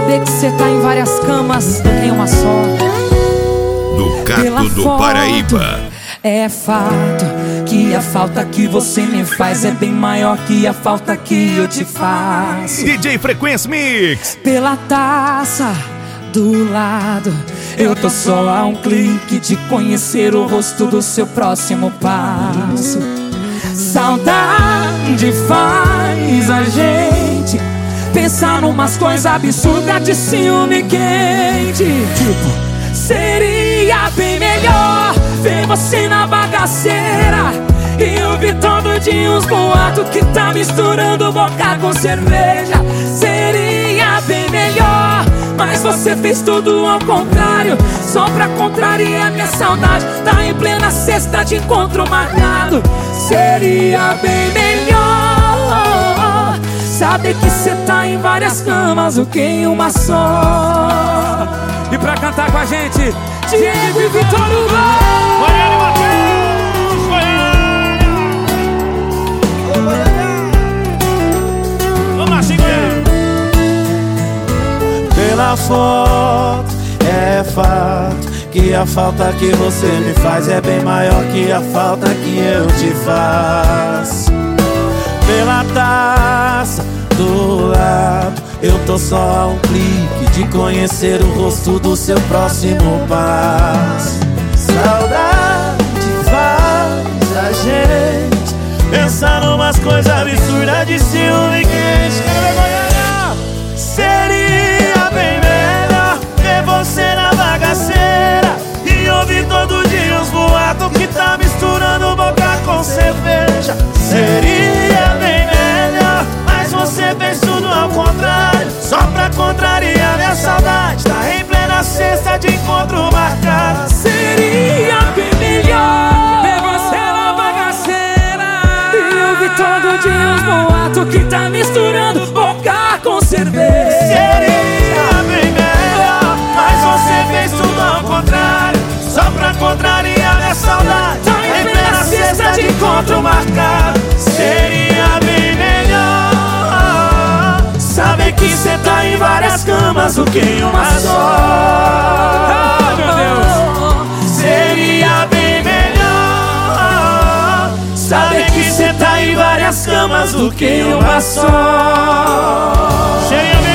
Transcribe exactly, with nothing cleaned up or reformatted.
Saber que cê tá em várias camas do que em uma só. No Pela Cato do foto, Paraíba. é fato que a falta que você me faz é bem maior que a falta que eu te faço. D J Frequência Mix. Pela taça do lado, eu tô só a um clique de conhecer o rosto do seu próximo passo. Saudade faz a gente pensar numas coisas absurdas de ciúme quente. Tipo, seria bem melhor ver você na bagaceira e ouvir todo dia uns boatos que tá misturando boca com cerveja. Seria bem melhor, mas você fez tudo ao contrário, só pra contrariar minha saudade. Tá em plena sexta de encontro marcado. Seria bem melhor saber que cê tá em várias camas do que em uma só. E pra cantar com a gente, Diego e Vitor Hugo. Goiânia e Matheus, Goiânia. Vamos lá, Goiânia. Pela foto, é fato que a falta que você me faz é bem maior que a falta que eu te faço. Pela taça do lado, eu tô só a um clique de conhecer o rosto do seu próximo passo. Saudade faz a gente pensar numas coisas absurdas de ciúme quente. Seria bem melhor ver você na bagaceira e ouvir todo dia uns boatos que tá misturando boca com cerveja. Seria bem melhor, mas você fez tudo ao contrário, só pra contrariar minha saudade. Tá em plena sexta de encontro marcado. Seria bem melhor ver você na bagaceira e ouvir todo dia uns boatos que tá misturando boca com cerveja. Seria bem melhor, mas você fez tudo ao contrário, só pra contrariar minha saudade. Tá em plena sexta de encontro marcado. Seria bem melhor saber que cê tá em várias camas do que em uma só. Ai, meu Deus. Seria bem melhor saber que cê tá em várias camas do que em uma só. Cheia